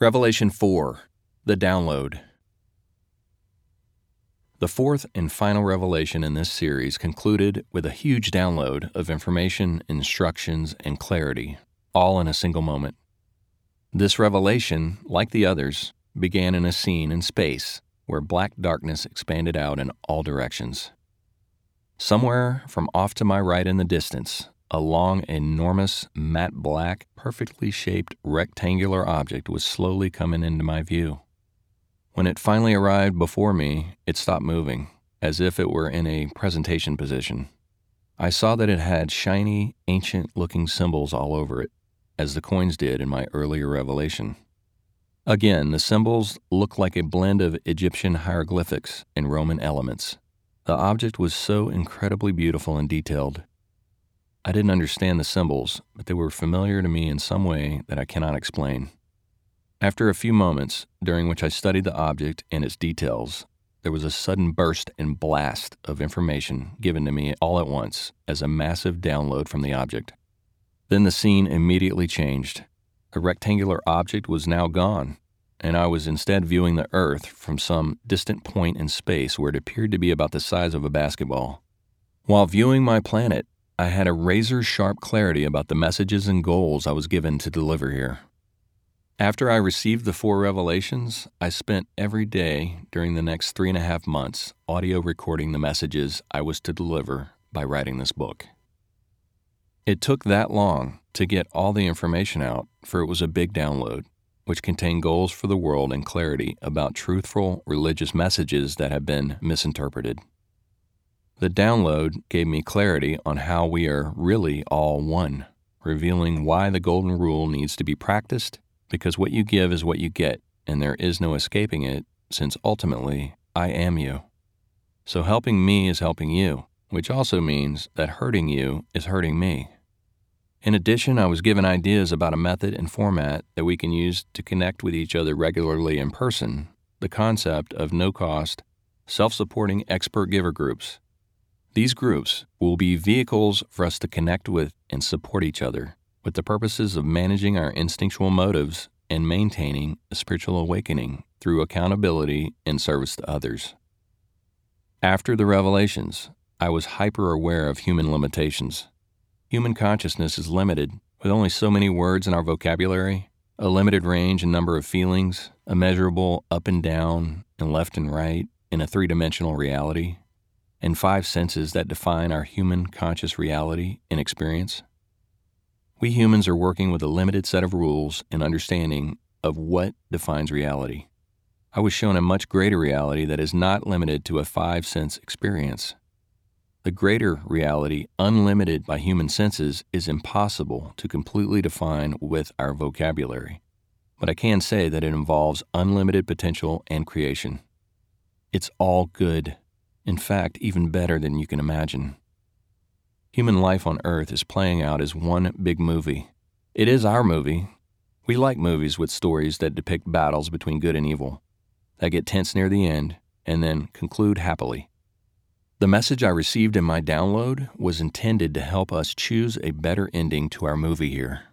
Revelation 4, The Download. The fourth and final revelation in this series concluded with a huge download of information, instructions, and clarity, all in a single moment. This revelation, like the others, began in a scene in space where black darkness expanded out in all directions. Somewhere from off to my right in the distance, a long, enormous, matte black, perfectly shaped rectangular object was slowly coming into my view. When it finally arrived before me, it stopped moving, as if it were in a presentation position. I saw that it had shiny, ancient-looking symbols all over it, as the coins did in my earlier revelation. Again, the symbols looked like a blend of Egyptian hieroglyphics and Roman elements. The object was so incredibly beautiful and detailed. I didn't understand the symbols, but they were familiar to me in some way that I cannot explain. After a few moments, during which I studied the object and its details, there was a sudden burst and blast of information given to me all at once as a massive download from the object. Then the scene immediately changed. The rectangular object was now gone, and I was instead viewing the Earth from some distant point in space where it appeared to be about the size of a basketball. While viewing my planet, I had a razor-sharp clarity about the messages and goals I was given to deliver here. After I received the 4 revelations, I spent every day during the next 3.5 months audio recording the messages I was to deliver by writing this book. It took that long to get all the information out, for it was a big download, which contained goals for the world and clarity about truthful religious messages that have been misinterpreted. The download gave me clarity on how we are really all one, revealing why the golden rule needs to be practiced, because what you give is what you get, and there is no escaping it, since ultimately, I am you. So helping me is helping you, which also means that hurting you is hurting me. In addition, I was given ideas about a method and format that we can use to connect with each other regularly in person, the concept of no-cost, self-supporting expert giver groups. These groups will be vehicles for us to connect with and support each other, with the purposes of managing our instinctual motives and maintaining a spiritual awakening through accountability and service to others. After the revelations, I was hyper-aware of human limitations. Human consciousness is limited, with only so many words in our vocabulary, a limited range and number of feelings, a measurable up and down and left and right in a 3-dimensional reality, and 5 senses that define our human conscious reality and experience. We humans are working with a limited set of rules and understanding of what defines reality. I was shown a much greater reality that is not limited to a 5-sense experience. The greater reality, unlimited by human senses, is impossible to completely define with our vocabulary. But I can say that it involves unlimited potential and creation. It's all good. In fact, even better than you can imagine. Human life on Earth is playing out as one big movie. It is our movie. We like movies with stories that depict battles between good and evil, that get tense near the end, and then conclude happily. The message I received in my download was intended to help us choose a better ending to our movie here.